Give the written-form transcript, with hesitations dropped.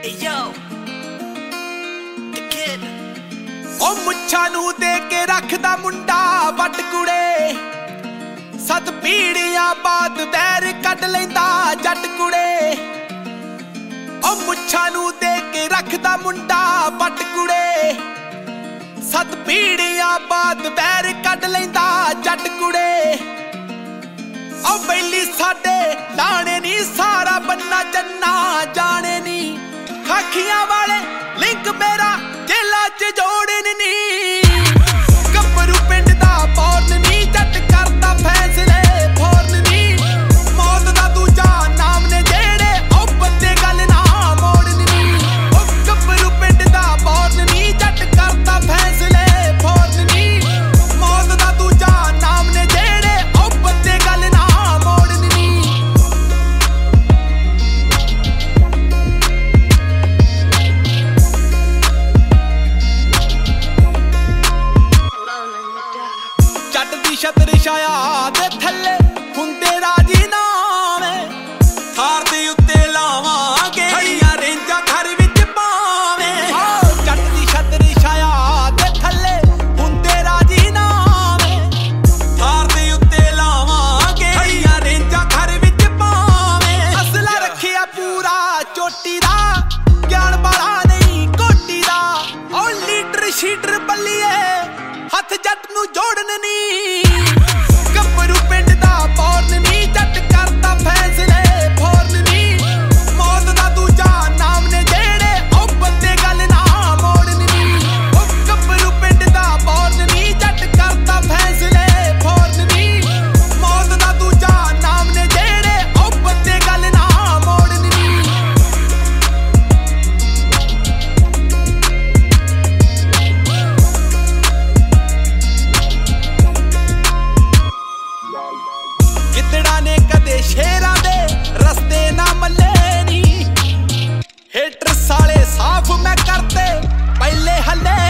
ਉਹ ਮੁੱਛਾਂ ਨੂੰ ਦੇ ਕੇ ਰੱਖਦਾ ਮੁੰਡਾ ਵੱਟ ਕੁੜੇ, 7 ਪੀੜ੍ਹੀਆਂ ਬਾਅਦ ਵੈਰ ਕੱਢ ਲੈਂਦਾ ਜੱਟ ਕੁੜੇ। ਉਹ ਮੁੱਛਾਂ ਨੂੰ ਦੇ ਕੇ ਰੱਖਦਾ ਮੁੰਡਾ ਵੱਟ ਕੁੜੇ, 7 ਪੀੜ੍ਹੀਆਂ ਬਾਅਦ ਵੈਰ ਕੱਢ ਲੈਂਦਾ ਜੱਟ ਕੁੜੇ। ਉਹ ਬੈਲੀ ਸਾਡੇ ਲਾਣੇ ਨੀ, ਸਾਰਾ ਬੰਨਾ ਜੰਨਾ ਜਾਣੇ ਨੀ, ਖਾਖੀਆਂ ਵਾਲੇ ਲਿੰਕ ਮੇਰਾ ਜੇਲਾਂ 'ਚ ਜੋੜਨ ਨੀ। ਗੱਭਰੂ ਪਿੰਡ ਦਾ ਬੋਰਨ ਨੀ, ਜੱਟ ਕਰਦਾ ਫੈਸਲੇ ਫੌਰਨ ਨੀ, ਮੌਤ ਦਾ ਦੂਜਾ ਨਾਮ ਨੇ ਜਿਹੜੇ ਉਹ ਬੰਦੇ ਗੱਲ ਨਾ ਮੋੜਨ ਨੀ। ਉਹ ਗੱਭਰੂ ਪਿੰਡ ਦਾ ਬੋਰਨ ਨੀ, ਜੱਟ ਕਰਦਾ ਫੈਸਲੇ ਫੌਰਨ ਨੀ, ਮੌਤ ਦਾ ਦੂਜਾ ਨਾਮ ਨੇ ਜਿਹੜੇ ਉਹ ਬੰਦੇ ਗੱਲ ਨਾ ਮੋੜਨ ਨੀ। ਜੱਟ ਦੀ ਛਤਰ ਛਾਇਆ ਦੇ ਥੱਲੇ ਹੁੰਦੇ ਰਾਜੀ ਨਾਵੇਂ, ਥਾਰ ਦੇ ਉੱਤੇ ਲਾਵਾਂਗੇ ਹਰੀਆਂ ਰੇਂਜਾਂ ਘਰ ਵਿੱਚ ਪਾਵੇਂ। ਜੱਟ ਦੀ ਛਤਰ ਛਾਇਆ ਦੇ ਥੱਲੇ ਹੁੰਦੇ ਰਾਜੀ ਨਾਵੇਂ, ਥਾਰ ਦੇ ਉੱਤੇ ਲਾਵਾਂਗੇ ਹਰੀਆਂ ਰੇਂਜਾਂ ਘਰ ਵਿੱਚ ਪਾਵੇਂ। ਅਸਲਾ ਰੱਖਿਆ ਪੂਰਾ ਚੋਟੀ ਦਾ, ਗਿਆਨ ਵਾਲਾ ਨਹੀਂ ਕੋਟੀ ਦਾ। ਉਹ ਲੀਡਰ ਸ਼ੀਟਰ ਬੱਲੀਏ ਹੱਥ ਜੱਟ ਨੂੰ ਜੋੜਨ ਨੀ। ਗੱਭਰੂ ਪਿੰਡ ਦਾ ਬੋਰਨ ਨੀ, ਜੱਟ ਕਰਦਾ ਫੈਸਲੇ ਫੌਰਨ ਨੀ, ਮੌਤ ਦਾ ਦੂਜਾ ਨਾਮ ਨੇ ਜਿਹੜੇ ਉਹ ਬੰਦੇ ਗੱਲ ਨਾ ਮੋੜਨ ਨੀ। ਉਹ ਗੱਭਰੂ ਪਿੰਡ ਦਾ ਬੋਰਨ ਨੀ, ਜੱਟ ਕਰਦਾ ਫੈਸਲੇ ਫੌਰਨ ਨੀ, ਮੌਤ ਦਾ ਦੂਜਾ ਨਾਮ ਨੇ ਜਿਹੜੇ ਉਹ ਬੰਦੇ ਗੱਲ ਨਾ ਮੋੜਨ ਨੀ। ਗਿੱਦੜਾਂ ਨੇ ਕਦੇ ਸ਼ੇਰਾਂ ਦੇ ਰਸਤੇ ਨਾ ਮੱਲੇ ਨੀ, ਹੇਟਰ ਸਾਲੇ ਸਾਫ਼ ਮੈਂ ਕਰਤੇ ਪਹਿਲੇ ਹੱਲੇ